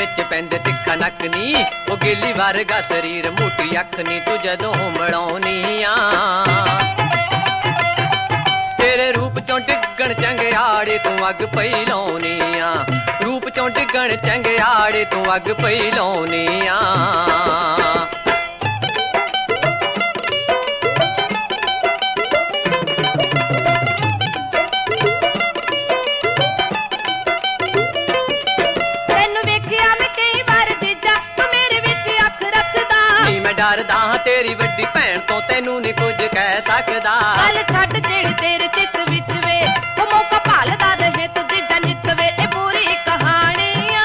विच पैंदे तिखा नक नी ओ गिली वर्गा शरीर मोटी अख नी तू जदों मिलाउनी आ तेरे रूप चों डिगण चंगियाड़े तू अग पई लाउनी आ रूप चों डिगण चंगियाड़े तू अग पई लाउनी आ डरदा तेरी वड्डी भैन तो तेनू नहीं कुछ कह सकदा गल छड्ड जेड़ी तेरे चित विच वे ओ मौका भालदा रहे तू जीजा नित वे ए पूरी कहानी आ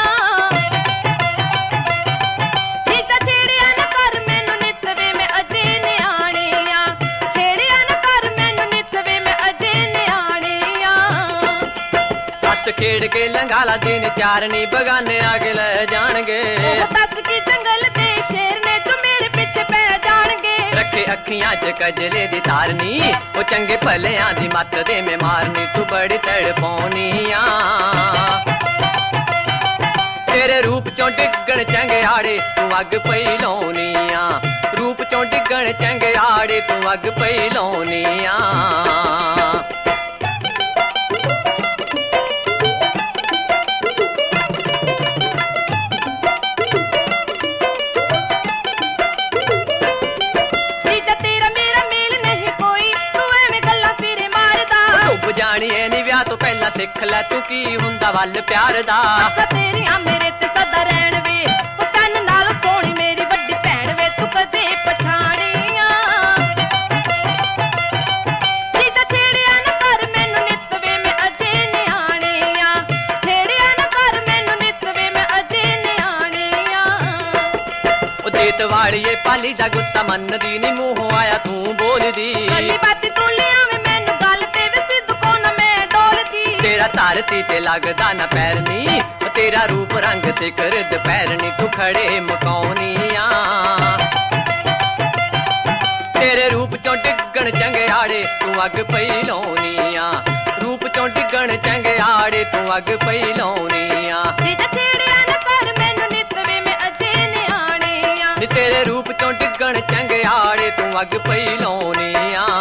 जीजा छेड़िया न कर मैनू नित वे मैं अजे न्याणी आ छेड़िया न कर मैनू नित वे मैं अजे न्याणी आ हस खेड़ के लंघाला दिन चार नी बगाने आगे ले जाणगे दस की जंगल दे शेर ने तू मेरे पिछे पै जाणगे रखे अखियां च कजले दी तारनी ओ चंगे भलियां दी मत दे मैं मारनी तू बड़ी तड़पाउनी आ तेरे रूप चों डिगण चंगियाड़े तू अग पई लाउनी आ रूप चों डिगण चंगियाड़े तू अग पई लाउनी आ जानिए नी व्याह तो पहला सिख लै तू की हुंदा वल प्यार दा तेरियां मेरे ते सदा रहण वे ओ तन नाल सोहणी मेरी वड्डी भैण वे तू कदे पछाणिया जीजा छेड़िया न कर मैनू नित वे मैं अजे न्याणिया छेड़िया न कर मैनू नित वे मैं अजे न्याणिया ओ देत वाड़िए पाली दा गुस्सा मन दी नी मूंहों आया तू बोलदी गली बाती तू ले आवे मैनू गल ते वे सिद्ध तेरा धरती ते लगदा ना पैर नी तेरा रूप रंग सिखर दोपहर नी तू खड़े मकाउनी आ तेरे रूप चों डिगण चंगियाड़े तू अग पई लाउनी आ रूप चों डिगण चंगियाड़े तू अग पई लाउनी आ जीजा छेड़िया न कर मैनू नित वे मैं अजे न्याणी आ तेरे रूप चों डिगण चंगियाड़े तू अग पई लाउनी आ